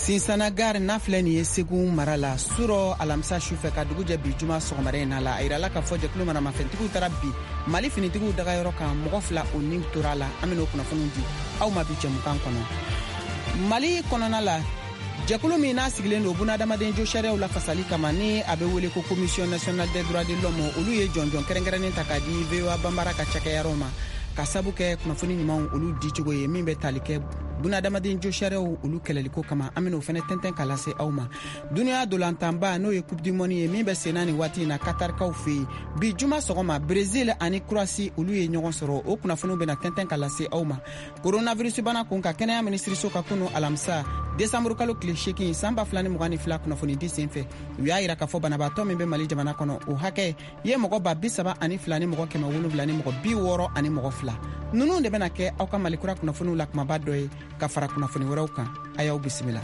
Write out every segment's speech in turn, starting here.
Sinsanagar n'a filɛ nin ye Segu mara la suro alamisa sufɛ ka dugu jɛ bi juma sɔgɔmada in na la a yirala ka fɔ jɛkulu maramafɛntigiw taara bi Mali finitigiw dagayɔrɔ kan mɔgɔ 2 o ni tora la an bɛna o kunnafoniw di aw ma bi jɛmukan kɔnɔ. Mali kɔnɔna la jɛkulu min n'a sigilen don bunadamaden jo sariyaw la fasali kama ni a bɛ wele ko Commission nationale des droits de l'homme olu ye jɔnjɔn kɛrɛnkɛrɛnnen ta ka di VOA banbara ka cakɛyɔrɔ ma ka sabu kɛ kunnafoni ɲumanw olu di cogo ye min bɛ tali kɛ bunadamaden jo sariyaw olu kɛlɛliko kama an bɛna o fɛnɛ tɛntɛn ka lase aw ma. Duniya dolantanba n'o ye Coupe du Monde ye min bɛ senna nin waati in na Katarikaw fɛ yen bi juma sɔgɔma Brésil ani Croatie olu ye ɲɔgɔn sɔrɔ o kunnafoniw bɛna tɛntɛn ka lase aw ma. Coronavirus bana kun ka kɛnɛya minisiriso ka kunu alamisa décembre kalo tile 8 san 2022 kunnafoni di senfɛ u y'a yira k'a fɔ banabaatɔ min bɛ Mali jamana kɔnɔ o hakɛ ye mɔgɔ 72 ni mɔgɔ 770 ni mɔgɔ 60 ani mɔgɔ 2 ninnu de bɛna kɛ aw ka Mali kura kunnafoniw la kumaba dɔ ye ka fara kunnafoni wɛrɛw kan a y'aw bisimila.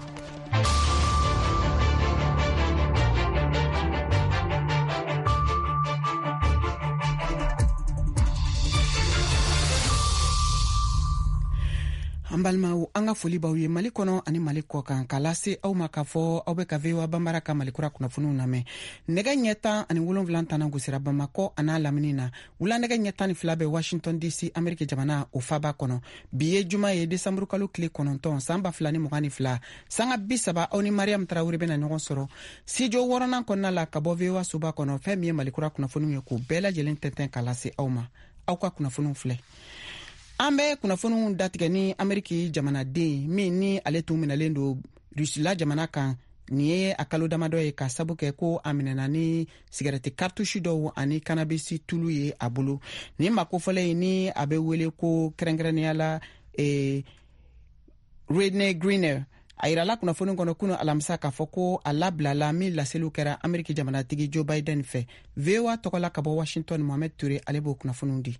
An balimaw an ka foli b'aw ye Mali kɔnɔ ani Mali kɔ kan k'a lase aw ma k'a fɔ aw bɛ ka VOA banbara ka Mali kura kunnafoniw lamɛn. Nɛgɛ ɲɛ 17 tana gosira Bamakɔ a n'a lamini na wula nɛgɛ ɲɛ 12 bɛ Washington DC Ameriki jamana o faba kɔnɔ bi ye juma ye décembre kalo tile 9 san 2022 sanga 30 aw ni Mariam Traoré bɛna ɲɔgɔn sɔrɔ studio 6nan kɔnɔna la ka bɔ VOA soba kɔnɔ fɛn min ye Mali kura kunnafoniw ye k'o bɛɛ lajɛlen tɛntɛn ka lase aw ma aw ka kunnafoniw filɛ. An bɛ kunnafoniw datigɛ ni Ameriki jamanaden min ni ale tun minɛlen don Rusila jamana kan ni ye a kalo damadɔ ye ka sabu kɛ ko a minɛna ni sigarɛti kartusi dɔw ani kanabisi tulu ye a bolo. Ni makofɔlɛ ye ni a bɛ wele ko kɛrɛnkɛrɛnnenya la Rodney Greener a yirala kunnafoni kɔnɔ kunu alamisa k'a fɔ ko a labilala min laseliw kɛra Ameriki jamanatigi Joe Biden fɛ. VOA tɔgɔla ka bɔ Washington Mohamed Touré ale b'o kunnafoniw di.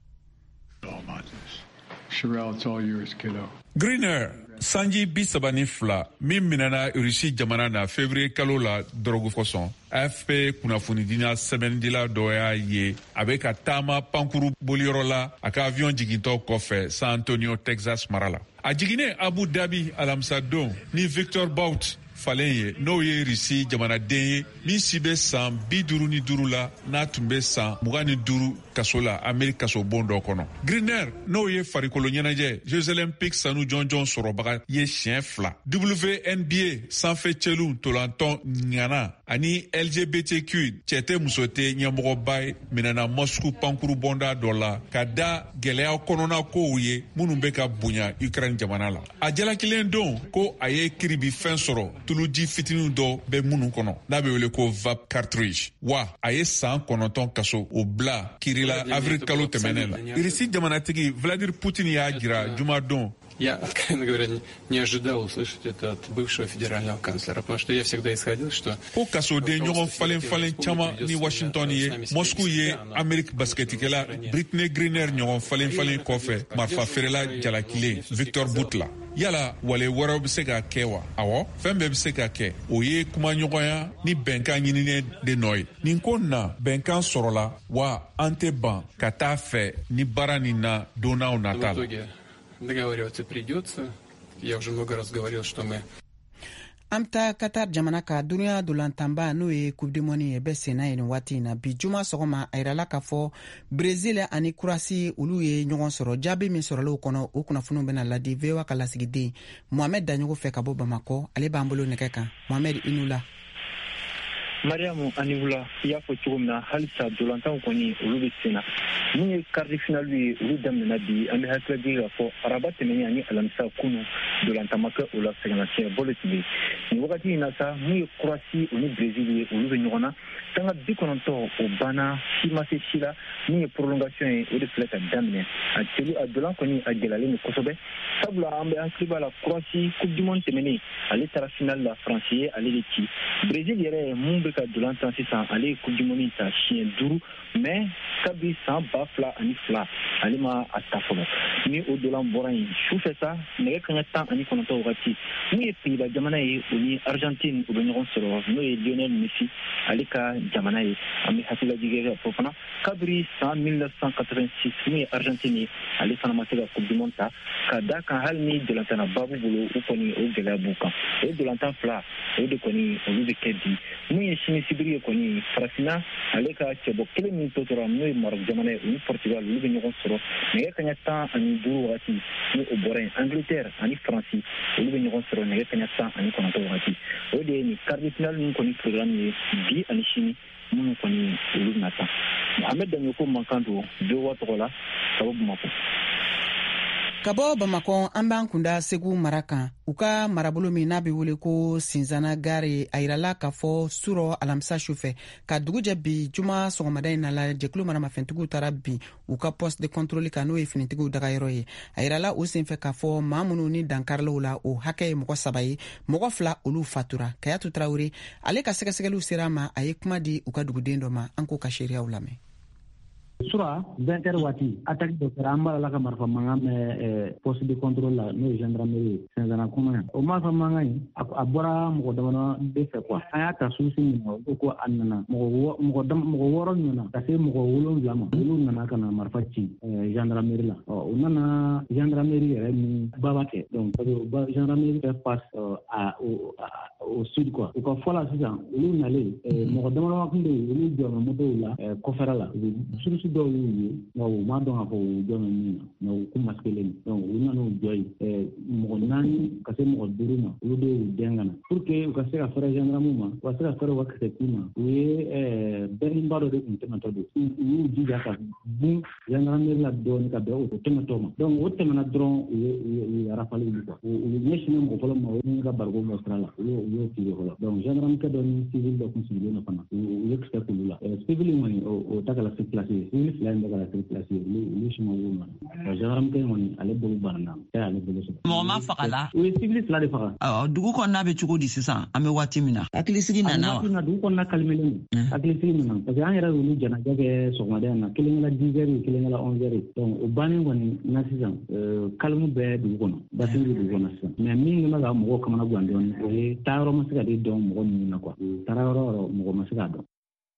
Greener sanji 32 min minɛna Rusi jamana na février kalo la drogue kosɔn AFP kunnafonidina sɛbɛnnidila dɔ y'a ye a bɛ ka taama pankuru boliyɔrɔ la a ka avion jigintɔ kɔfɛ San Antonio Texas mara la a jiginnen Abu Dhabi alamisa don ni Victor Bout falen ye n'o ye Rusi jamanaden ye min si bɛ san 55 la n'a tun bɛ san 25 kaso la Ameriki kaso bon dɔ kɔnɔ. Greener n'o ye farikolo ɲɛnajɛ Jeux Olympiques sanu jɔnjɔn sɔrɔbaga ye siɲɛ 2 WNBA sanfɛ cɛlu ntolantɔn ɲana ani LGBTQ cɛ tɛ muso tɛ ɲɛmɔgɔba ye minɛna Moscou pankuru bɔnda dɔ la ka da gɛlɛya kɔnɔna kow ye minnu bɛ ka bonya Ukraine jamana la. A jalakilen don ko a ye kiribi fɛn sɔrɔ tuluji fitinin dɔ bɛ minnu kɔnɔ n'a bɛ wele ko vape cartridge wa a ye san 9 kaso o bila kiri la avril kalo tɛmɛnen la. Rusi jamanatigi Vladimir Putin y'a jira jumadon. Я, откровенно говоря, не ожидал услышать это от бывшего федерального канцлера, потому что я всегда исходил, что... Ko kasoden ɲɔgɔn falen caman ni Washington ye Moscou ye Ameriki basketikɛla Brittney Griner ɲɔgɔn falen kɔfɛ marifa feerela jalakilen Victor Bout la. Yala wale wɛrɛw bɛ se ka kɛ wa? Awɔ, fɛn bɛɛ bɛ se ka kɛ. O ye kumaɲɔgɔnya ni bɛnkan ɲininen de nɔ ye. Nin ko na bɛnkan sɔrɔla wa an tɛ ban ka taa fɛ ni baara nin na don n'aw nata la. Договариваться придется. Я уже много раз говорил, что мы... Amta Qatar jamana ka duniya dolantanba n'o ye Coupe du Monde ye bɛ senna yen waati in na bi juma sɔgɔma a yirala k'a fɔ Brésil ani Croatie olu ye ɲɔgɔn sɔrɔ jaabi min sɔrɔla o kɔnɔ o kunnafoniw bɛna ladi VOA ka lasigiden Mohamed Daɲogo fɛ ka bɔ Bamakɔ ale b'an bolo nɛgɛ kan Mohamed i n'u la. Mariamu ani wula i y'a fɔ cogo min na halisa dolantanw kɔni olu bɛ sen na mun ye quart final ye olu daminɛna bi an bɛ hakili jigin k'a fɔ araba tɛmɛnen ani alamisa kunu dolantan ma kɛ o la sɛgɛnnafiɲɛ bolo tun bɛ yen nin wagati in na sa mun ye Croatie o ni Brésil ye olu bɛ ɲɔgɔn na sanga 90 o banna si ma se si la mun ye prolongation ye o de filɛ ka daminɛ a dolan kɔni a gɛlɛyalen don kosɛbɛ sabula an bɛ hakili b'a la Croatie Coupe du Monde tɛmɛnen ale taara final la France ye ale de ci Brésil yɛrɛ mun bɛ ka dolantan sisan ale ye coupe du monde ta siɲɛ 5 mais kabi san 2002 ale ma a ta fɔlɔ ni o dolan bɔra yen sufɛ sa nɛgɛ kaɲɛ 19 wagati mun ye Pays-Bas jamana ye o ni Argentine u bɛ ɲɔgɔn sɔrɔ n'o ye Lionel Messi ale ka jamana ye an bɛ hakililajigin kɛ fɔ fana kabiri san 1986 mun ye Argentine ye ale fana ma se ka coupe du monde ta ka da kan hali ni dolantana babu bolo u kɔni o gɛlɛya b'u kan o dolantan fila o de kɔni olu bɛ kɛ bi mun ye sini sibiri ye kɔni farafina ale ka cɛbɔ kelen min to tora n'o ye Maroc jamana ye o ni Portugal olu bɛ ɲɔgɔn sɔrɔ nɛgɛ kaɲɛ 15 wagati ni o bɔra yen Angleterre ani Faransi olu bɛ ɲɔgɔn sɔrɔ nɛgɛ kaɲɛ 19 wagati o de ye ni quart de finale min kɔni programme ye bi ani sini minnu kɔni olu bɛna taa an bɛ daminɛ ko mankan don Dowa tɔgɔ la ka bɔ Bamakɔ. Ka bɔ Bamakɔ an b'an kunda Segu mara kan u ka marabolo min n'a bɛ wele ko Sinzana Gare a yirala k'a fɔ surɔ alamisa sufɛ ka dugu jɛ bi juma sɔgɔmada in na la jɛkulu maramafɛntigiw taara bi u ka poste de contrôle kan n'o ye finitigiw dagayɔrɔ ye a yirala o senfɛ k'a fɔ maa minnu ni dankarilaw la o hakɛ ye mɔgɔ 3 ye mɔgɔ 2 olu fatura Kayatu Traoré ale ka sɛgɛsɛgɛliw sera ma a ye kuma di u ka duguden dɔ ma an k'o ka seereyaw lamɛn. Sura 20h waati attaque de kɛra an b'a la ka marifa mankan mɛn poste de contrôle la n'o ye gendarmerie Sinzana kɔnɔ yan o marifa mankan in a bɔra mɔgɔ dama de fɛ quoi an y'a ta susi min na o ko a nana mɔgɔ 6 nana ka se mɔgɔ 7 ma olu nana ka na marifa ci gendarmerie la o nana gendarmerie yɛrɛ ni baba kɛ donc gendarmerie fait face au sud quoi u ka fɔ la sisan olu nalen mɔgɔ dama kun bɛ yen olu jɔna motow la kɔfɛra la surusi dɔw y'u ye nka u ma dɔn k'a fɔ u jɔn bɛ min na mɛ u ko maskelen donc u nana u jɔ yen mɔgɔ 4 ka se mɔgɔ 5 ma olu de y'u dɛn ka na pour que u ka se ka fɛrɛ gendarme ma u ka se ka fɛrɛ u ka kisɛti ma u ye bɛnniba dɔ de tun tɛmɛtɔ don u y'u jija ka bun gendarmerie la dɔɔni ka bɛn o tɛmɛtɔ ma donc o tɛmɛna dɔrɔn u ye rafale wuli quoi u ɲɛsinnen mɔgɔ fɔlɔ ma o ni ka barigo bɔ sira la u y'o fili fɔlɔ donc gendarmekɛ dɔ ni civil dɔ kun sigilen na fana u ye kisɛ k'olu la civil kɔni o ta kɛla sur place civil 2 bɛ ka sur place olu suma wolo ma gendarmekɛ kɔni ale bolo banna ale bolo sɔrɔ mɔgɔ ma faga la u ye civil 2 de faga dugu kɔnɔna bɛ cogo di sisan an bɛ waati min na hakilisigi nana wa dugu kɔnɔna kalimelen hakilisigi nana parce que an yɛrɛ y'olu janajɛ kɛ sɔgɔmada na kelen kɛla 10 heures kelen kɛla 11 heures donc o bannen kɔni na sisan kalimu bɛɛ dugu kɔnɔ basigi bɛ dugu kɔnɔ sisan mais min bɛ ka mɔgɔw kamana gan dɔɔni o ye taayɔrɔ ma se ka di dɔn mɔgɔ ninnu na quoi taara yɔrɔ mɔgɔ ma se k'a dɔn.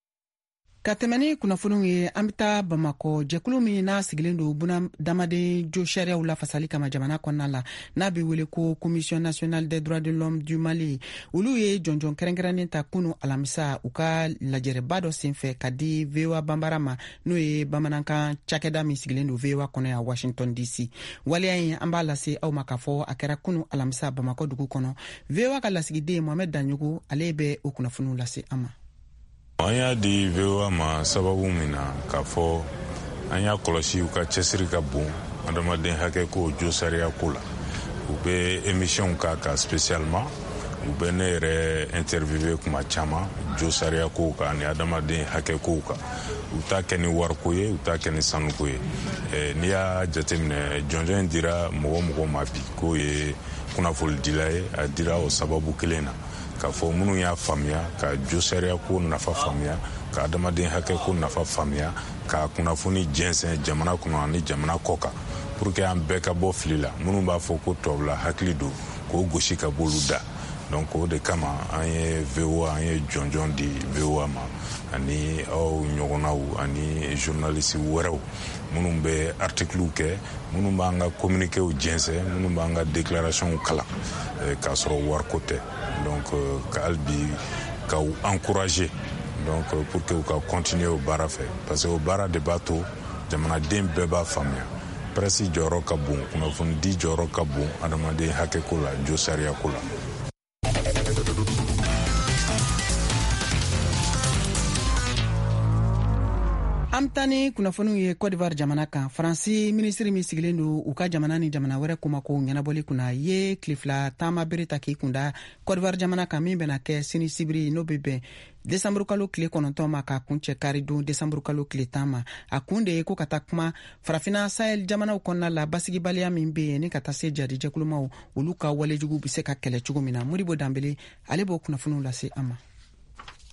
Ka tɛmɛ ni kunnafoniw ye an bɛ taa Bamakɔ jɛkulu min n'a sigilen don bunadamaden jo sariyaw la fasali kama jamana kɔnɔna la n'a bɛ wele ko Commission nationale des droits de l'homme du Mali olu ye jɔnjɔn kɛrɛnkɛrɛnnen ta kunu alamisa u ka lajɛrɛba dɔ senfɛ ka di VOA Bambara ma n'o ye bamanankan cakɛda min sigilen don VOA kɔnɔ yan Washington DC waleya in an b'a lase aw ma k'a fɔ a kɛra kunu alamisa Bamakɔ dugu kɔnɔ VOA ka lasigiden Mohamed Danyogo ale bɛ o kunnafoniw lase an ma. An y'a di VOA ma sababu min na k'a fɔ an y'a kɔlɔsi u ka cɛsiri ka bon adamaden hakɛ ko jo sariya ko la u bɛ émission k'a kan spécialement u bɛ ne yɛrɛ interviewé kuma caman jo sariya ko kan ani adamaden hakɛ ko kan u t'a kɛ ni wariko ye u t'a kɛ ni sanuko ye n'i y'a jateminɛ jɔnjɔn in dira mɔgɔ ma bi k'o ye kunnafolidila ye a dira o sababu kelen na k'a fɔ minnu y'a faamuya ka jo sariya ko nafa faamuya ka adamaden hakɛ ko nafa faamuya ka kunnafoni jɛnsɛn jamana kɔnɔ ani jamana kɔ kan pour que an bɛɛ ka bɔ fili la minnu b'a fɔ ko tɔbila hakili don k'o gosi ka b'olu da donc o de kama an ye VOA an ye jɔnjɔn di VOA ma ani aw ɲɔgɔnnaw ani journaliste wɛrɛw minnu bɛ articles kɛ minnu b'an ka communiquéw jɛnsɛn minnu b'an ka déclarations kalan k'a sɔrɔ wariko tɛ donc ka hali bi ka u encourager donc pour que u ka continuer o baara fɛ parce que o baara de b'a to jamanaden bɛɛ b'a faamuya presse jɔyɔrɔ ka bon kunnafonidi jɔyɔrɔ ka bon adamaden hakɛ ko la jo sariya ko la. An taa ni kunnafoniw ye Côte d'Ivoire jamana kan Faransi minisiri min sigilen don u ka jamana ni jamana wɛrɛ kumako ɲɛnabɔli kunna ye tilefila taama bere ta k'i kunda Côte d'Ivoire jamana kan min bɛna kɛ sini sibiri n'o bɛ bɛn desanburu kalo tile 9 ma k'a kun cɛ karidon desanburu kalo tile 10 ma a kun de ye ko ka taa kuma farafina Sahel jamanaw kɔnɔna la basigibaliya min bɛ yen ni ka taa se jadi jɛkulumaw olu ka walejugu bɛ se ka kɛlɛ cogo min na Modibo Dambele ale b'o kunnafoniw lase an ma.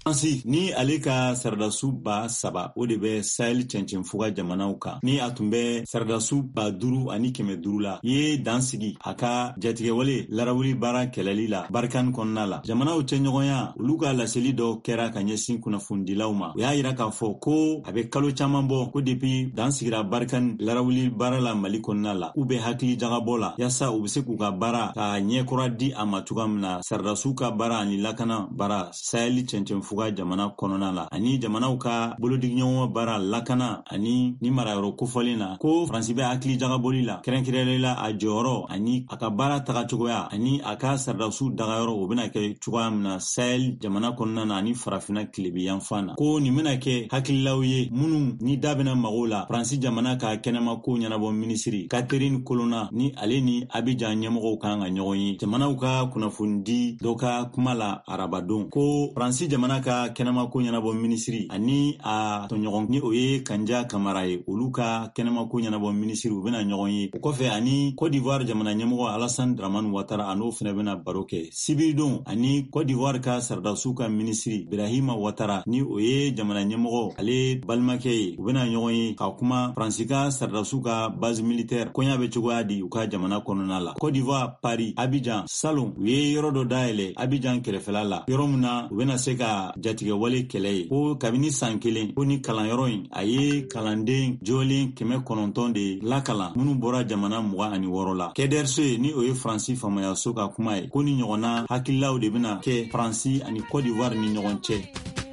Ansi ni ale ka sardasu ba 3 o de bɛ Sahel cɛncɛnfuga jamanaw kan ni a tun bɛ sardasu ba 5 ani 500 la ye dansigi a ka jatigɛwale larawuli baara kɛlɛli la Barkan kɔnɔna la. Jamanaw cɛɲɔgɔnya olu ka laseli dɔ kɛra ka ɲɛsin kunnafonidilaw ma. O y'a yira k'a fɔ ko a bɛ kalo caman bɔ ko depuis dansigira Barkan larawuli baara la Mali kɔnɔna la k'u bɛ hakili jagabɔ la yaasa u bɛ se k'u ka baara ka ɲɛkɔrɔ di a ma cogoya min na sardasu ka baara ani lakana baara Sahel cɛncɛnfuga jamana kɔnɔna la ani jamanaw ka bolodigiɲɔgɔn baara lakana ani ni marayɔrɔ kofɔlen na ko Faransi bɛ hakili jagabɔli la kɛrɛnkɛrɛnla a jɔyɔrɔ ani a ka baara tagacogoya ani a ka sardasu dagayɔrɔ o bɛna kɛ cogoya min na Sahel jamana kɔnɔna na ani farafina tilebiyanfan na ko nin bɛna kɛ hakililaw ye minnu ni da bɛna mago la Faransi jamana ka kɛnɛma ko ɲɛnabɔ minisiri Catherine Colonna ni ale ni Abidjan ɲɛmɔgɔw kan ka ɲɔgɔn ye jamanaw ka kunnafonidi dɔ ka kuma la arabadon ko Faransi jamana ka kɛnɛma ko ɲɛnabɔ minisiri ani a tɔɲɔgɔn ni o ye Kanja Kamara ye olu ka kɛnɛma ko ɲɛnabɔ minisiri u bɛna ɲɔgɔn ye o kɔfɛ ani Côte d'Ivoire jamana ɲɛmɔgɔ Alassane Dramane Ouattara a n'o fɛnɛ bɛna baro kɛ sibiridon ani Côte d'Ivoire ka sardasu ka minisiri Brahima Ouattara ni o ye jamana ɲɛmɔgɔ ale balimakɛ ye u bɛna ɲɔgɔn ye ka kuma Faransi ka sardasu ka base militaire koɲa bɛ cogoya di u ka jamana kɔnɔna la. Côte d'Ivoire, Paris, Abidjan, Salon u ye yɔrɔ dɔ dayɛlɛ Abidjan kɛrɛfɛla la yɔrɔ min na u bɛna se ka jatigɛwale kɛlɛ ye ko kabini san 1 ko ni kalanyɔrɔ in a ye kalanden jɔlen 900 de lakalan minnu bɔra jamana 26 la. Kɛdɛrso ni o ye Faransi famayaso ka kuma ye ko ni ɲɔgɔnna hakililaw de bɛna kɛ Faransi ani Côte d'Ivoire ni ɲɔgɔn cɛ.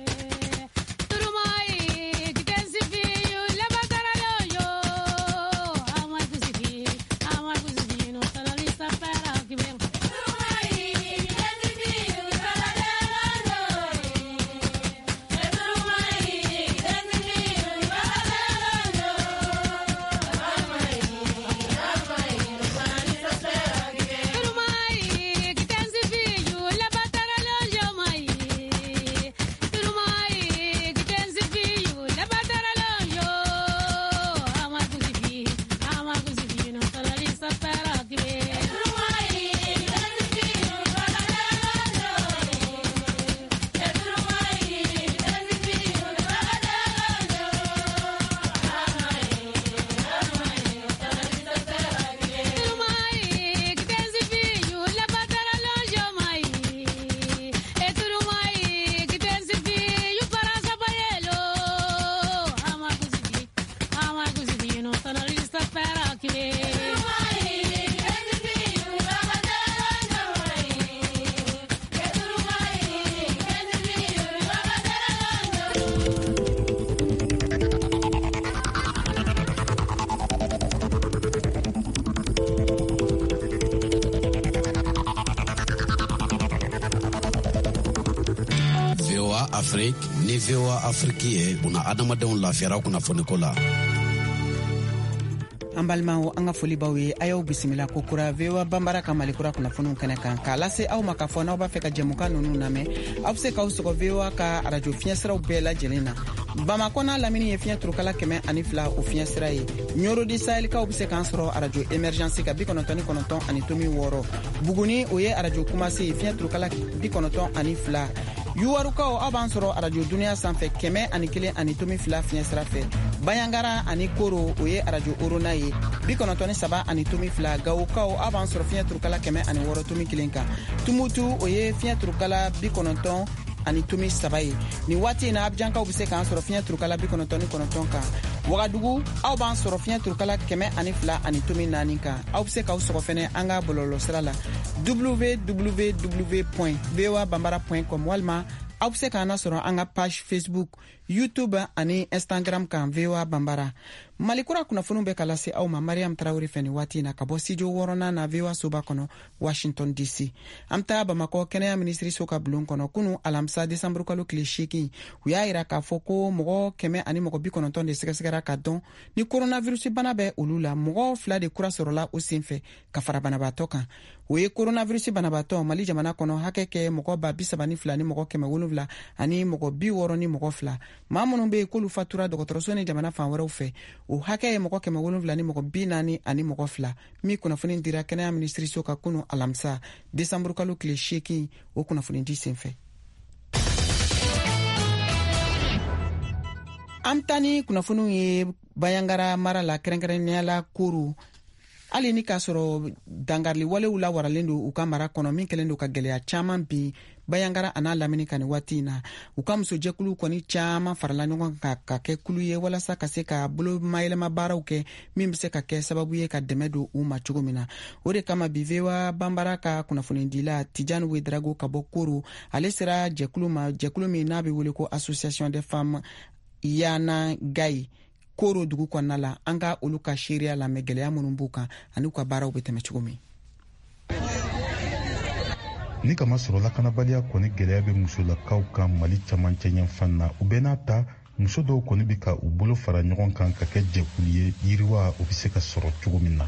Afrique ni VOA Afrique ye buna adamadenw lafiyara kunnafoniko la. An balimaw an ka foli baw ye a y'aw bisimila ko kura VOA Bambara ka Malikura kunnafoniw kɛnɛ kan k'a lase aw ma k'a fɔ n'aw b'a fɛ ka jɛmukan ninnu lamɛn aw bɛ se k'aw sɔgɔ VOA ka radio fiɲɛsiraw bɛɛ lajɛlen na. Bamako n'a lamini ye fiɲɛ turukala 102 o fiɲɛ sira ye. Ɲorodi Sahelkaw bɛ se k'an sɔrɔ radio Emergence ka 99 ani tomi 6. Buguni o ye radio Kumasi ye fiɲɛ turukala 92. Yuwarukaw aw b'an sɔrɔ radio Dunuya sanfɛ 101 ani tomi 2 fiɲɛ sira fɛ. Bayangara ani Koro o ye radio Orona ye 93 ani tomi 2. Gawukaw aw b'an sɔrɔ fiɲɛ turukala 106 tomi 1 kan. Tumutu o ye fiɲɛ turukala 90 ani tomi 3 ye. Ni waati in na Abidjankaw bɛ se k'an sɔrɔ fiɲɛ turukala 99 kan. Wagadugu aw b'an sɔrɔ fiɲɛ turukala 102 ani tomi 4 kan. Aw bɛ se k'aw sɔgɔ fɛnɛ an ka bɔlɔlɔsira la www.voabambara.com walima aw bɛ se k'an sɔrɔ an ka page Facebook, YouTube ani Instagram kan VOA Bambara. Malikura kunnafoniw bɛ ka lase aw ma Mariam Traoré fɛ nin waati in na ka bɔ studio 6nan na VOA soba kɔnɔ Washington DC. An taa Bamakɔ kɛnɛya minisiri so ka bulon kɔnɔ kunu alamisa Desanburu kalo tile 8 u y'a yira k'a fɔ ko mɔgɔ 100 ani mɔgɔ 90 de sɛgɛsɛgɛra ka dɔn ni coronavirus bana bɛ olu la. Mɔgɔ 2 de kura sɔrɔla o senfɛ ka fara banabaatɔ kan. O ye coronavirus banabaatɔ Mali jamana kɔnɔ hakɛ kɛ mɔgɔ 32 ni mɔgɔ 700 ani mɔgɔ 60 ni mɔgɔ 2. Maa minnu bɛ yen k'olu fatura dɔgɔtɔrɔso ni jamana fan wɛrɛw fɛ. O hakɛ ye mɔgɔ 700 ni mɔgɔ 40 ani mɔgɔ 2. Min kunnafoni dira kɛnɛya minisiri so ka kunu alamisa Desanburu kalo tile 8 o kunnafoni di senfɛ. An tani kunnafoniw ye Bayangara mara la kɛrɛnkɛrɛnnenya la Koro. Hali ni k'a sɔrɔ dangarili walew la waralen don u ka mara kɔnɔ min kɛlen don ka gɛlɛya caman bi Bayangara an'a lamini ka ni waati in na. U ka musojɛkulu kɔni caman farala ɲɔgɔn kan ka kɛ kulu ye walasa ka se ka bolo mayɛlɛma baaraw kɛ min bɛ se ka kɛ sababu ye ka dɛmɛ don u ma cogo min na. O de kama bi VOA Bambara ka kunnafonidila Tijani Wedrago ka bɔ Koro ale sera jɛkulu ma, jɛkulu min n'a bɛ wele ko Association des femmes Yana Gaye Koro dugu kɔnɔna la. An ka olu ka seereya lamɛn gɛlɛya minnu b'u kan ani u ka baaraw bɛ tɛmɛ cogo min. Ni kama sɔrɔ lakanabaliya kɔni gɛlɛya bɛ musolakaw kan Mali camancɛ ɲɛfan na. U bɛɛ n'a ta muso dɔw kɔni bɛ ka u bolo fara ɲɔgɔn kan ka kɛ jɛkulu ye yiriwa o bɛ se ka sɔrɔ cogo min na.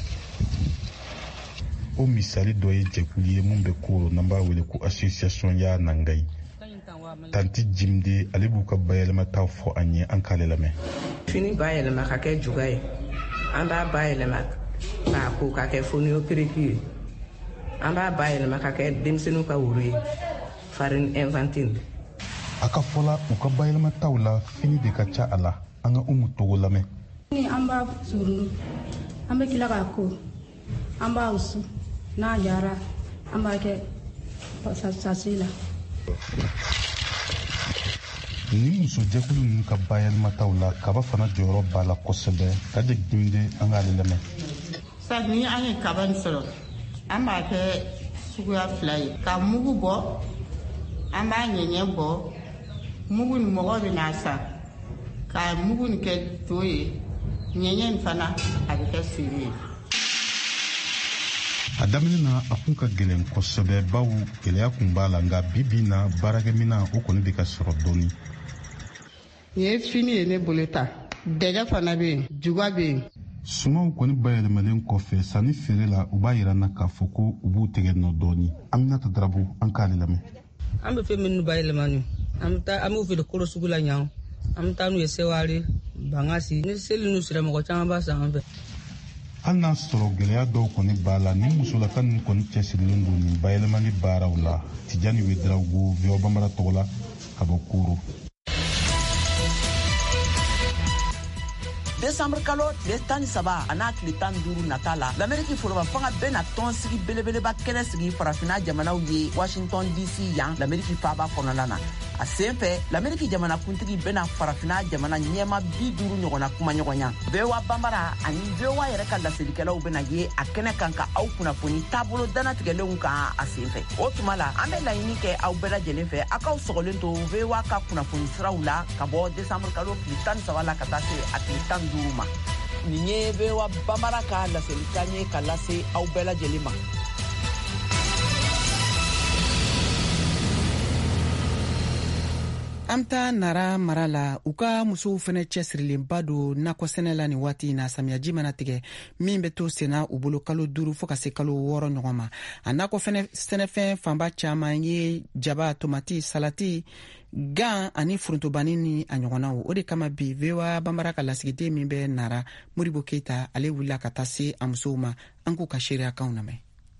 O misali dɔ ye jɛkulu ye mun bɛ Koro n'an b'a wele ko Association Yana Gaye. Tanti Jimde ale b'u ka bayɛlɛmataw fɔ an ye, an k'ale lamɛn. Fini bayɛlɛma ka kɛ juga ye, an b'a bayɛlɛma k'a ko ka kɛ fonio pereki ye, an b'a bayɛlɛma ka kɛ denmisɛnninw ka woro ye, farine inventine. A ka fɔla u ka bayɛlɛmataw la fini de ka ca a la, an ka Umu Togo lamɛn. An b'a surun, an bɛ tila k'a ko, an b'a wusu, n'a jara an b'a kɛ sasi la. Ni musojɛkulu ninnu ka bayɛlɛmataw la kaba fana jɔyɔrɔ b'a la kosɛbɛ. Kadi Gimde an k'ale lamɛn. Sa ni an ye kaba in sɔrɔ an b'a kɛ suguya fila ye, ka mugu bɔ an b'a ɲɛɲɛ bɔ, mugu ni mɔgɔ bɛ n'a san ka mugu ni kɛ to ye, ɲɛɲɛ in fana a bɛ kɛ feere ye. A daminɛ na a kun ka gɛlɛn kosɛbɛ bawo gɛlɛya kun b'a la, nka bi na baarakɛminɛn o kɔni bɛ ka sɔrɔ dɔɔni. Nin ye fini ye ne bolo ta, dɛgɛ fana bɛ yen, juga bɛ yen. Sumaw kɔni bayɛlɛmalen kɔfɛ sanni feere la u b'a yira na k'a fɔ ko u b'u tɛgɛ nɔ dɔɔni. Aminata Darabu an k'ale lamɛn. An bɛ fɛn minnu bayɛlɛma ni an b'u feere Koro sugu la ɲan, an bɛ taa n'u ye Seware, Bangasi, ni seli n'u sera mɔgɔ caman b'a san an fɛ. Hali n'a sɔrɔ gɛlɛya dɔw kɔni b'a la, ni musolaka ninnu kɔni cɛsirilen don nin bayɛlɛmali baaraw la. Tijani Wedrago, VOA Bambara tɔgɔ la ka bɔ Koro. Desanburu kalo tile 13 a n'a tile 15 nata la l'Amérique foroba fanga bɛ na tɔn sigi belebeleba kɛnɛ sigi farafina jamanaw ye Washington DC yan l'Amérique faaba kɔnɔna na. A sen fɛ l'Amérique jamana kuntigi bɛna farafina jamana ɲɛma 50 ɲɔgɔnna kuma ɲɔgɔnya. VOA Bambara ani VOA yɛrɛ ka laselikɛlaw bɛna ye a kɛnɛ kan ka aw kunnafoni taabolo danatigɛlenw kan a sen fɛ. O tuma la an bɛ laɲini kɛ aw bɛɛ lajɛlen fɛ a k'aw sɔgɔlen to VOA ka kunnafoni siraw la ka bɔ desanburu kalo tile 13 la ka taa se a tile 15 ma. Nin ye VOA Bambara ka laselikan ye ka lase aw bɛɛ lajɛlen ma. Amta Nara mara la u ka musow fɛnɛ cɛsirilenba don nakɔsɛnɛ la nin waati in na samiyaji mana tigɛ min bɛ to senna u bolo kalo 5 fɔ ka se kalo 6 ɲɔgɔn ma. A nakɔ sɛnɛfɛn fanba caman ye jaba, tomati, salati, gan ani forontobani ni a ɲɔgɔnnaw. O de kama bi VOA Bambara ka lasigiden min bɛ Nara, Moribo Keita, ale wulila ka taa se a musow ma. An k'u ka seereyakanw lamɛn.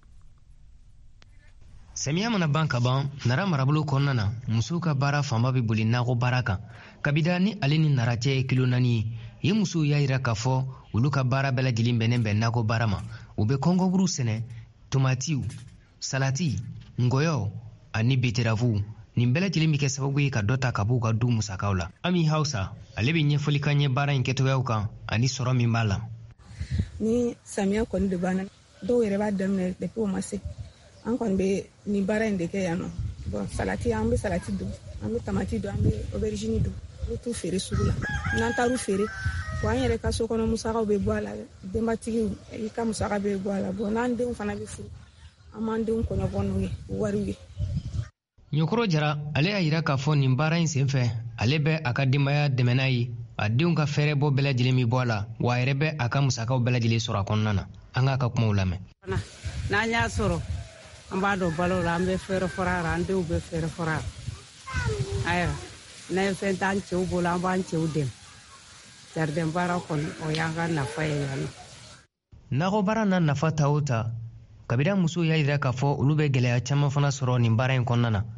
Samiya mana ban ka ban, Nara marabolo kɔnɔna na musow ka baara fanba bɛ boli nakɔ baara kan. Kabida ni ale ni Nara cɛ ye kilo 4 ye, ye musow y'a yira k'a fɔ olu ka baara bɛɛ lajɛlen bɛnnen bɛ nakɔ baara ma. U bɛ kɔngɔburu sɛnɛ, tomatiw, salati, ngɔyɔ ani beteravu. Nin bɛɛ lajɛlen bɛ kɛ sababu ye ka dɔ ta ka b'u ka du musakaw la. Ami Hausa, ale bɛ ɲɛfɔli kan ye baara in kɛcogoyaw kan ani sɔrɔ min b'a la. Ni samiya kɔni de banna, dɔw yɛrɛ b'a daminɛ depuis o ma se. An kɔni bɛ nin baara in de kɛ yan nɔ. Bon salati an bɛ salati don, an bɛ tamati don, an bɛ aubergine don. An bɛ t'u feere sugu la. N'an taar'u feere, bon an yɛrɛ ka sokɔnɔ musakaw bɛ bɔ a la. Denbatigiw i ka musaka bɛ bɔ a la. Bon n'an denw fana bɛ furu, an b'an denw kɔɲɔbɔ n'u ye, wariw ye. Ɲokɔrɔ Jara ale y'a yira k'a fɔ nin baara in senfɛ ale bɛ a ka denbaya dɛmɛ n'a ye. A denw ka fɛɛrɛ bɔ bɛɛ lajɛlen mi bɔ a la, wa a yɛrɛ bɛ a ka musakaw bɛɛ lajɛlen sɔrɔ a kɔnɔna na. An k'a ka kumaw lamɛn. N'an y'a sɔrɔ an b'a dɔn balo la, an bɛ fɛɛrɛ fɔra a, an denw bɛ fɛɛrɛ fɔra a. Ayiwa n'a ye fɛn t'an cɛw bolo an b'an cɛw dɛmɛ. Jardin baara kɔni o y'an ka nafa ye yan nɔ. Nakɔ baara n'a nafa ta o ta, kabida musow y'a yira k'a fɔ olu bɛ gɛlɛya caman fana sɔrɔ nin baara in kɔnɔna na.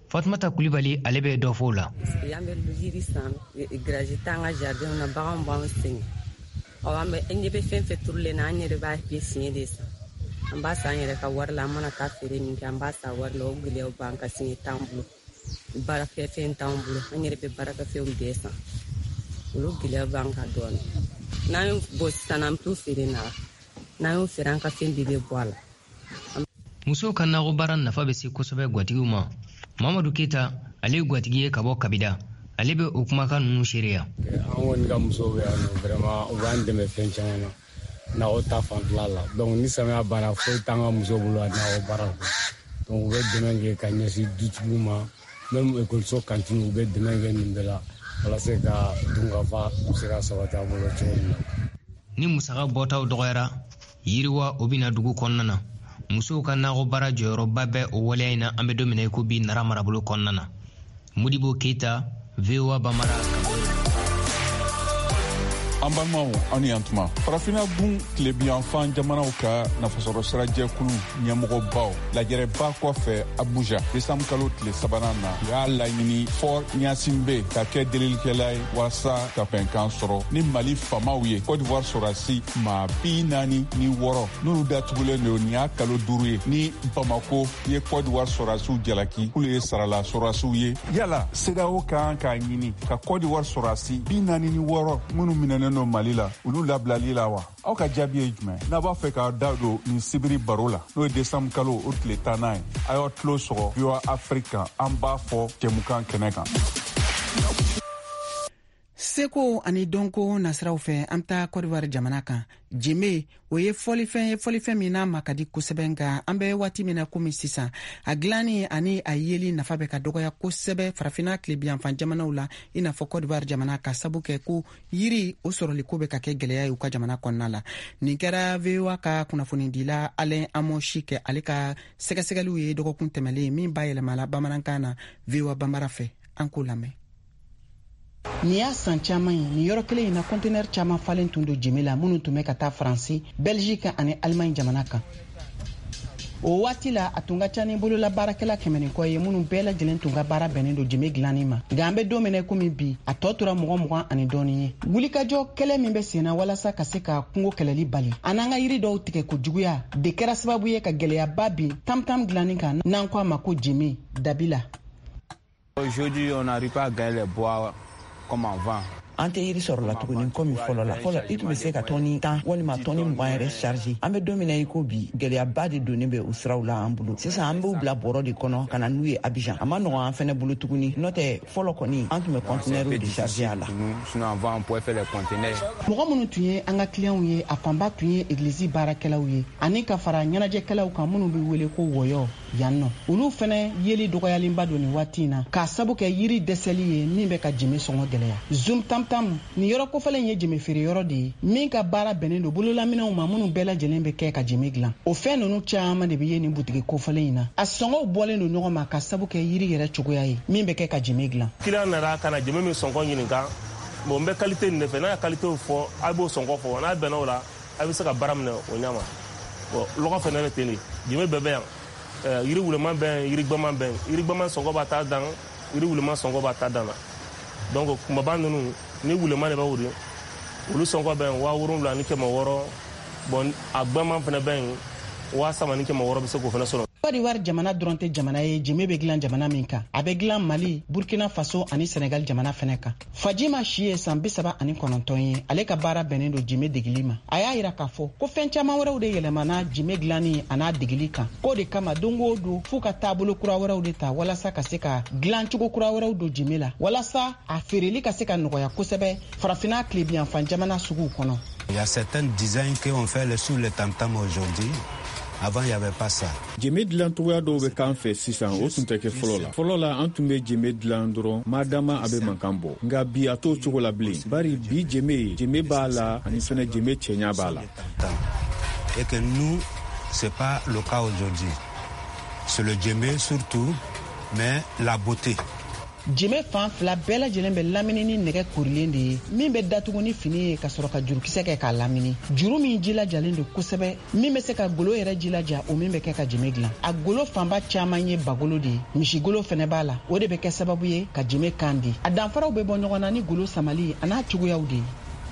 Fatmata Kulibali ale be dɔ fɔ la. Y'an bɛ yiri san garage t'an ka jardin na baganw b'an sɛgɛn. An ɲɛ bɛ fɛn fɛn turulen na an yɛrɛ b'a kɛ siɲɛ de san. An b'a san an yɛrɛ ka wari la an mana taa feere min kɛ an b'a san wari la o gɛlɛyaw b'an ka siɲɛ t'an bolo. Baara fɛn t'an bolo an yɛrɛ bɛ baara kɛ fɛnw bɛɛ san. Olu gɛlɛya b'an kan dɔɔnin. N'an y'o bɔ sisan an bɛ t'u feere na n'an y'o feere an ka fɛn bɛɛ bɛ bɔ a la. Musow ka nakɔ baara nafa bɛ se kosɛbɛ gwatigiw ma. Mamadu Keita ale ye gwatigi ye ka bɔ Kabida. Ale bɛ o kumakan ninnu seereya. An kɔni ka musow bɛ yan nɔ vraiment u b'an dɛmɛ fɛn caman na nakɔ ta fanfɛla la donc ni samiya banna foyi t'an ka musow bolo a nakɔ baara kɔ donc u bɛ dɛmɛ kɛ ka ɲɛsin dutigiw ma même école cantine u bɛ dɛmɛ kɛ nin bɛɛ la walasa ka dunkafa se ka sabati a bolo cogo min na. Ni musaka bɔtaw dɔgɔyara yiriwa o bɛna dugu kɔnɔna na. Musow ka nakɔ baara jɔyɔrɔba bɛ o waleya in na an bɛ don min na i ko bi Nara marabolo kɔnɔna na. Modibo Keita, VOA Bamara. An balimaw aw ni yantuma farafina gun tile biyanfan jamanaw ka nafasɔrɔ sira jɛkulu ɲɛmɔgɔbaw lajɛrɛba kɔfɛ Abuja desanbu kalo tile sabanan na u y'a laɲini fɔ Ɲasinbe ka kɛ delilikɛla ye walasa ka bɛnkan sɔrɔ ni Mali famaw ye Côte d'Ivoire sɔrasi maa 46 n'olu datugulen don nin y'a kalo 5 ye ni Bamako ye Côte d'Ivoire sɔrasiw jalaki k'olu ye sarala sɔrasiw ye yala CEDEAO kan k'a ɲini ka Côte d'Ivoire sɔrasi 46 minnu minɛnen no Mali la olu labilali la wa aw ka jaabi ye jumɛn n'a b'a fɛ k'a da don nin sibiri baro la n'o ye desanbu kalo o tile 10 ye a y'aw tulo sɔgɔ VOA Afrique an b'a fɔ jɛmukan kɛnɛ kan. Seko ani dɔnko nasiraw fɛ an taa Côte d'Ivoire jamana kan Jeme o ye fɔlifɛn min n'a ma ka di kosɛbɛ nka an bɛ waati min na komi sisan a dilanni ani a yeli nafa bɛ ka dɔgɔya kosɛbɛ farafina tilebiyanfan jamanaw la i n'a fɔ Côte d'Ivoire jamana ka sabu kɛ ko yiri o sɔrɔli ko bɛ ka kɛ gɛlɛya ye u ka jamana kɔnɔna la nin kɛra VOA ka kunnafonidila Alain Amoshi kɛ ale ka sɛgɛsɛgɛliw ye dɔgɔkun tɛmɛlen min b'a yɛlɛmala bamanankan na VOA Bambara fɛ an k'o lamɛn. Ni y'a san caman ye ni yɔrɔ kelen in na conteneur caman falen tun don Jeme la minnu tun bɛ ka taa Faransi, Belgique ani Allemagne jamana kan. O waati la a tun ka ca ni bolola baarakɛla 100 kɔ ye minnu bɛɛ lajɛlen tun ka baara bɛnnen don Jeme dilanni ma. Nka an bɛ don min na komi bi a tɔ tora 20 ani dɔɔnin ye. Wulikajɔ kɛlɛ min bɛ sen na walasa ka se ka kungo kɛlɛli bali an n'an ka yiri dɔw tigɛ ko juguya de kɛra sababu ye ka gɛlɛyaba bi tam-tam dilanni kan n'an ko a ma ko Jeme Dabila. Aujourd'hui on n'arrive pas à gagner les bois comme avant. An tɛ yiri sɔrɔ la tuguni komi fɔlɔ la fɔlɔ i tun bɛ se ka tɔni 10 walima tɔni 20 yɛrɛ charge an bɛ don min na i ko bi gɛlɛyaba de donnen bɛ o siraw la an bolo sisan an b'u bila bɔrɔ de kɔnɔ ka na n'u ye Abidjan a ma nɔgɔn an fɛnɛ bolo tuguni n'o tɛ fɔlɔ kɔni an tun bɛ conteneurs de charger a la sinon avant on pouvait faire les conteneurs. Mɔgɔ minnu tun ye an ka clients ye a fanba tun ye église baarakɛlaw ye ani ka fara ɲɛnajɛkɛlaw kan minnu bɛ wele ko wɔyɔ yan nɔ olu fɛnɛ yeli dɔgɔyalenba don nin waati in na k'a sabu kɛ yiri dɛsɛli ye min bɛ ka Jeme sɔngɔ gɛlɛya Zoom tam nin yɔrɔ kofalen ye Jeme feere yɔrɔ de ye min ka baara bɛnnen don bololaminɛw ma minnu bɛɛ lajɛlen bɛ kɛ ka Jeme dilan o fɛn ninnu caman de bɛ ye nin butigi kofalen in na a sɔngɔw bɔlen don ɲɔgɔn ma ka sabu kɛ yiri yɛrɛ cogoya ye min bɛ kɛ ka Jeme dilan. Client nana ka na Jeme min sɔngɔ ɲininka bon n bɛ qualité nin de fɛ n'a ye qualité fɔ a b'o sɔngɔ fɔ n'a bɛnna o la a bɛ se ka baara minɛ o ɲama bon lɔgɔ fɛnɛ bɛ ten de Jeme bɛɛ bɛ yan yiri wulema bɛ yen yiri gbama bɛ yen yiri gbama sɔngɔ b'a ta dan yiri wulema sɔngɔ b'a ta dan na donc kumaba ninnu ni wulema de bɛ wuli olu sɔngɔ bɛ yen 7,000 ni 600 bon a gbama fɛnɛ bɛ yen 3,000 ni 600 bɛ se k'o fɛnɛ sɔrɔ. Côte d'Ivoire jamana dɔrɔn tɛ jamana ye Jeme bɛ dilan jamana min kan a bɛ dilan Mali, Burkina Faso ani Senegal jamana fɛnɛ kan. Fajima si ye san 39 ye ale ka baara bɛnnen don Jeme degili ma a y'a yira k'a fɔ ko fɛn caman wɛrɛw de yɛlɛmana Jeme dilanni a n'a degili kan k'o de kama don o don f'u ka taabolo kura wɛrɛw de ta walasa ka se ka dilancogo kura wɛrɛw don Jeme la walasa a feereli ka se ka nɔgɔya kosɛbɛ farafina tilebiyanfan jamana suguw kɔnɔ. Il y a certains designs qu'on fait sur le tam-tam aujourd'hui. Avant, il n'y avait pas ça. Jeme dilan togoya dɔw bɛ k'an fɛ sisan o tun tɛ kɛ fɔlɔ la. Fɔlɔ la an tun bɛ Jeme dilan dɔrɔn madama a bɛ mankan bɔ. Nka bi a t'o cogo la bilen. Bari bi Jeme b'a la ani fɛnɛ Jeme cɛɲa b'a la. Et que nous, c'est pas le cas aujourd'hui. C'est le Jeme surtout, mais la beauté. jeme fan fila bɛɛ lajɛlen bɛ lamini ni nɛgɛ korilen de ye min bɛ datugu ni fini ye ka sɔrɔ ka jurukisɛ kɛ k'a lamini. Juru min jilajalen don kosɛbɛ min bɛ se ka golo yɛrɛ jilaja o min bɛ kɛ ka jeme dilan. A golo fanba caman ye bagolo de ye, misigolo fɛnɛ b'a la, o de bɛ kɛ sababu ye ka jeme kan di. A danfaraw bɛ bɔ ɲɔgɔn na ni golo samali a n'a cogoyaw de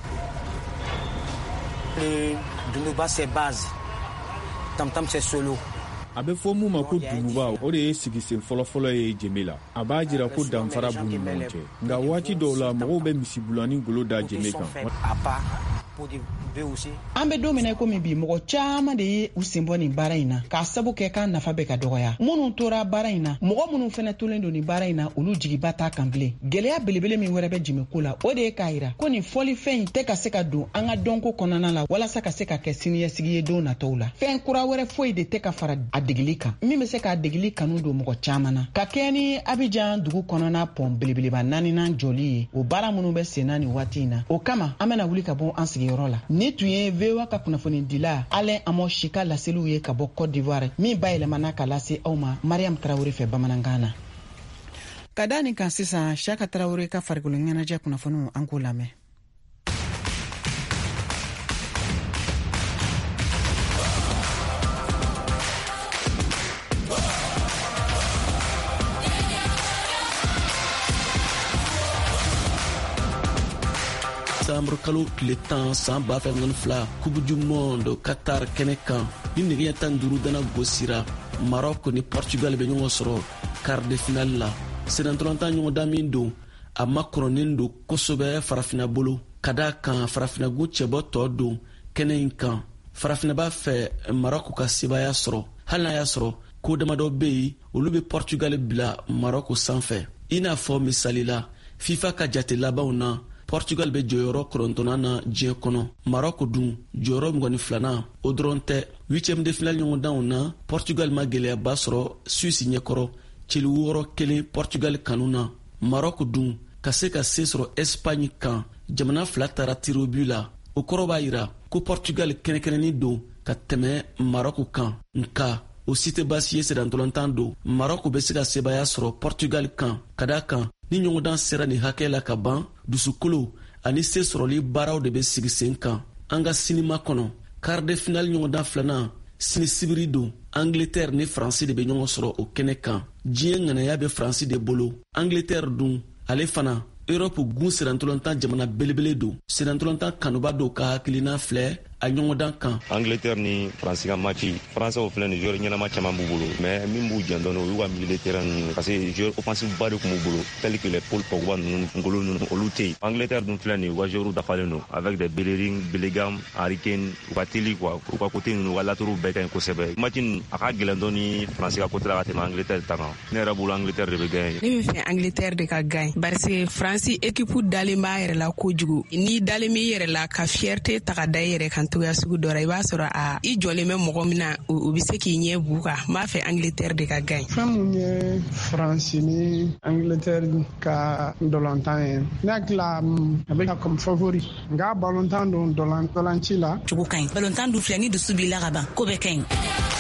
ye. Dunuba c'est base, tam-tam c'est solo. A bɛ fɔ mun ma ko dunuba o de ye sigisen fɔlɔfɔlɔ ye jeme la. A b'a jira ko danfara b'u ni ɲɔgɔn cɛ. Nka waati dɔw la mɔgɔw bɛ misibulani golo da jeme kan. An bɛ don min na komi bi mɔgɔ caman de ye u sen bɔ nin baara in na k'a sabu kɛ k'a nafa bɛ ka dɔgɔya. Minnu tora baara in na, mɔgɔ minnu fɛnɛ tolen don nin baara in na olu jigiba t'a kan bilen. Gɛlɛya belebele min wɛrɛ bɛ jemeko la o de ye k'a yira ko nin fɔlifɛn in tɛ ka se ka don an ka dɔnko kɔnɔna la walasa ka se ka kɛ siniɲɛsigi ye don nataw la. Fɛn kura wɛrɛ foyi de tɛ ka fara a degeli kan min bɛ se k'a degeli kanu don mɔgɔ caman na. Ka kɛ ni Abijan dugu kɔnɔna pɔn belebeleba 4nan jɔli ye o baara minnu bɛ sen na nin waati in na. O kama an bɛna wuli ka bɔ an sigiyɔrɔ la. Ni tun ye VOA ka kunnafoni dila Alain Amo Shika laseliw ye ka bɔ Côte d'Ivoire min bayɛlɛmana ka lase aw ma Mariam Tarawele fɛ bamanankan na. Ka da nin kan sisan Shaka Tarawele ka farikolo ɲɛnajɛ kunnafoniw an k'o lamɛn. Décembre kalo tile 10 san 2022 Coupe du Monde Qatar kɛnɛ kan ni nɛgɛ 15 dana gosira Maroc ni Portugal bɛ ɲɔgɔn sɔrɔ quart de finale la. Senatolanta ɲɔgɔn da min don a makɔrɔnen don kosɛbɛ farafina bolo ka da kan farafinago cɛbɔ tɔ don kɛnɛ in kan. Farafina b'a fɛ Maroc ka sebaya sɔrɔ hali n'a y'a sɔrɔ ko damadɔ bɛ yen olu bɛ Portugal bila Maroc sanfɛ. I n'a fɔ misali la FIFA ka jate labanw na Portugal bɛ jɔyɔrɔ 9 na diɲɛ kɔnɔ. Maroc dun jɔyɔrɔ 22 o dɔrɔn tɛ 8e de finale ɲɔgɔndanw na Portugal ma gɛlɛyaba sɔrɔ Suisse ɲɛkɔrɔ cili 6-1 Portugal kanu na. Maroc dun ka se sɔrɔ Espagne kan jamana 2 taara tiro bu la. O kɔrɔ b'a yira ko Portugal kɛnɛkɛnɛni don ka tɛmɛ Maroc kan. Nka o si tɛ baasi ye sedantɔlɔntan don. Maroc bɛ se ka sebaya sɔrɔ Portugal kan ka da kan ni ɲɔgɔndan sera nin hakɛ la ka ban dusukolo ani se sɔrɔli baaraw de bɛ sigi sen kan. An ka sinima kɔnɔ quart de finale ɲɔgɔndan 2nan sini sibiri don Angleterre ni Faransi de bɛ ɲɔgɔn sɔrɔ o kɛnɛ kan. Diɲɛ ŋanaya bɛ Faransi de bolo. Angleterre dun ale fana Europe gun sedantɔlɔntan jamana belebele don. Sedantɔlɔntan kanuba dɔw ka hakilina filɛ a ɲɔgɔndan kan. Angleterre ni Faransi ka match Faransa o filɛ ni joueur ɲɛnama caman b'u bolo mais min b'u jan dɔɔni o y'u ka milieu de terrain ninnu parce que joueur offensif ba de tun b'u bolo tel que les Paul Pogba ninnu Ngolo ninnu olu tɛ yen. Angleterre dun filɛ ni u ka joueurs dafalen don avec des Bellerin, Bellingham, Harry Kane u ka teli quoi u ka côté ninnu u ka laturu bɛɛ ka ɲi kosɛbɛ. Match nin a ka gɛlɛn dɔɔni Faransi ka côté la ka tɛmɛ Angleterre ta kan. Ne yɛrɛ bolo Angleterre de bɛ gagner. Ne bɛ fɛ Angleterre de ka gagner parce que Faransi équipe dalen b'a yɛrɛ la kojugu. Ni dalen b'i yɛrɛ la ka fierté ta ka da i yɛrɛ kan togoya sugu dɔ la i b'a sɔrɔ i jɔlen bɛ mɔgɔ min na o bɛ se k'i ɲɛ b'u kan. N b'a fɛ Angleterre de ka gagner. Fɛn mun ye Faransi ni Angleterre ka dɔlɔntan ye ne hakili la a bɛ ka comme favori nka balontan don dɔlanci la cogo ka ɲi. Balontan dun filɛ ni dusu b'i la ka ban ko bɛɛ ka ɲi.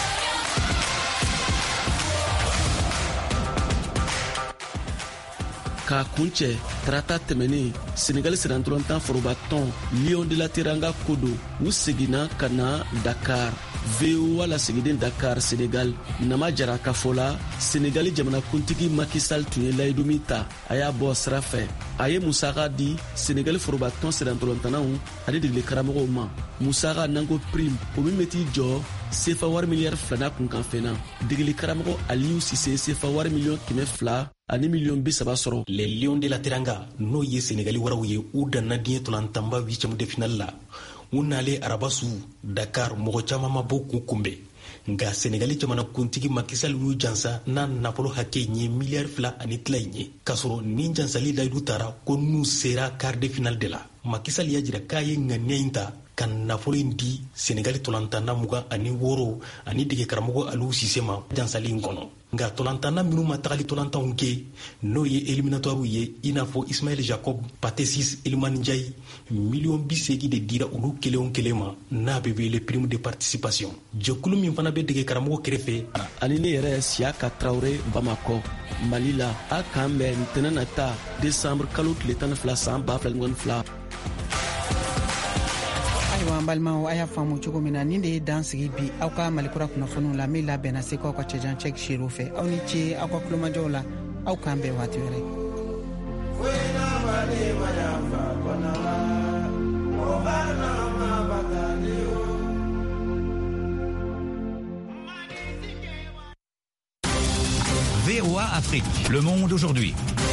K'a kuncɛ tarata tɛmɛnen Senegal sedantɔlɔntan foroba tɔn Lion de la Teranga ko don u seginna ka na Dakar. VOA lasigiden Dakar Senegal nama jara ka fɔ la Senegali jamanakuntigi Macky Sall tun ye layidu min ta a y'a bɔ sira fɛ. A ye musaka di Senegali foroba tɔn sedantɔlɔntanaw ani degeli karamɔgɔw ma. Musaka nango prime o min bɛ t'i jɔ CFA wari miliyari 2 kunkanfɛn na. Degeli karamɔgɔ Aliou Cissé CFA wari miliyɔn 200 ani miliyɔn 30 sɔrɔ. Les Lions de la Teranga n'o ye Senegali waraw ye u danna diɲɛ tolantanba 8e de finale la. U nale arabasu Dakar mɔgɔ caman ma bɔ k'u kunbɛn nka Senegali jamanakuntigi Macky Sall y'u jansa n'a nafolo hakɛ ye miliyari 2 ani tila ye k'a sɔrɔ nin jansali layidu taara ko n'u sera quart de finale de la. Macky Sall y'a jira k'a ye ŋaniya in ta ka nafolo in di Senegali tolantanna 26 ani dege karamɔgɔ Aliou Cissé ma jansali in kɔnɔ. nga tolantana minnu ma tagali tolantanw kɛ n'o ye éliminatoire ye i n'a fɔ Ismaël Jacob, Patesis Elimane Ndiaye, $80,000 de dira olu kelen o kelen ma n'a bɛ wele prime de participation. jɛkulu min fana bɛ dege karamɔgɔ kɛrɛfɛ ani ne yɛrɛ Siaka Traoré Bamako Mali la a k'an bɛn ntɛnɛn nata décembre kalo tile 12 san 2022. ayiwa an balimaw a y'a faamu cogo min na nin de ye dan sigi bi aw ka malikura kunnafoniw la min labɛnna se k'aw ka cɛjan cɛk seerew fɛ aw ni ce aw ka kulomajɔw la aw k'an bɛn waati wɛrɛ. VOA Afrique, le monde aujourd'hui.